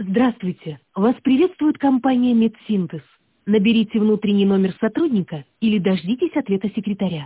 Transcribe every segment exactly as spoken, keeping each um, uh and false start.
Здравствуйте! Вас приветствует компания Медсинтез. Наберите внутренний номер сотрудника или дождитесь ответа секретаря.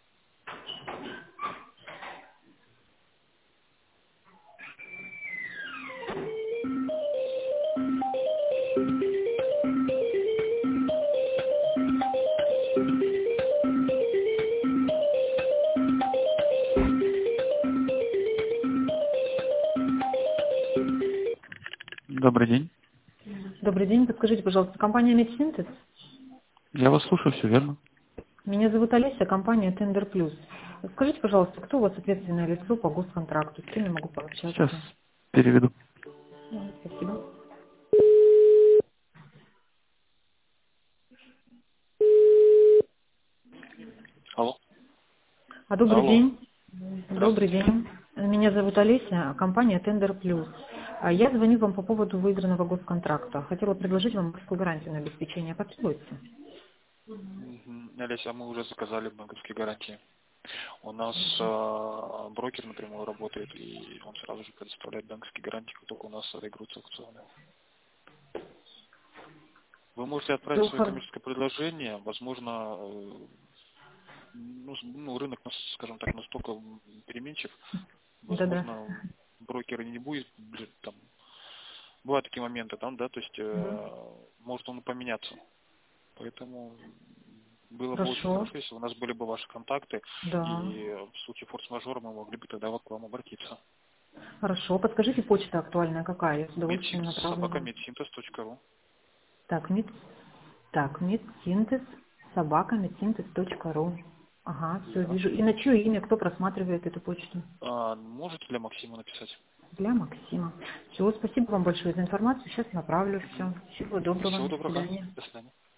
Добрый день. Добрый день. Подскажите, пожалуйста, компания Медсинтез? Я вас слушаю, все верно. Меня зовут Олеся, компания Tender Plus. Скажите, пожалуйста, кто у вас ответственное лицо по госконтракту? С кем я могу пообщаться? Сейчас переведу. Да, спасибо. Алло. А добрый Алло. день. Добрый Здравствуйте. день. Меня зовут Олеся, компания Tender Plus. А Я звоню вам по поводу выигранного госконтракта. Хотела предложить вам банковскую гарантию на обеспечение. Потребуется? Мгм. Олеся, а мы уже заказали банковские гарантии. У нас э, брокер напрямую работает, и он сразу же предоставляет банковские гарантии, как только у нас отыгрываются аукционы. Вы можете отправить свое Плохо. коммерческое предложение. Возможно, э, ну, с- ну, рынок, нас- скажем так, настолько переменчив. Да-да. Возможно, брокер не будет, блин, там, бывают такие моменты, там, да, то есть Мгм. э, может он и поменяться. Поэтому было бы очень Хорошо. хорошо, если у нас были бы ваши контакты, Да. и в случае форс-мажора мы могли бы тогда вот к вам обратиться. Хорошо. Подскажите, почта актуальная какая? Я с удовольствием Медсинтез, направлю собака вам. медсинтез точка ру. Так, мед, так, медсинтез, собака, медсинтез точка ру. Ага, все Да. вижу. И на чье имя кто просматривает эту почту? А, можете для Максима написать? Для Максима. Все, спасибо вам большое за информацию. Сейчас направлю все. Угу. Всего доброго. Всего До доброго. свидания. До свидания.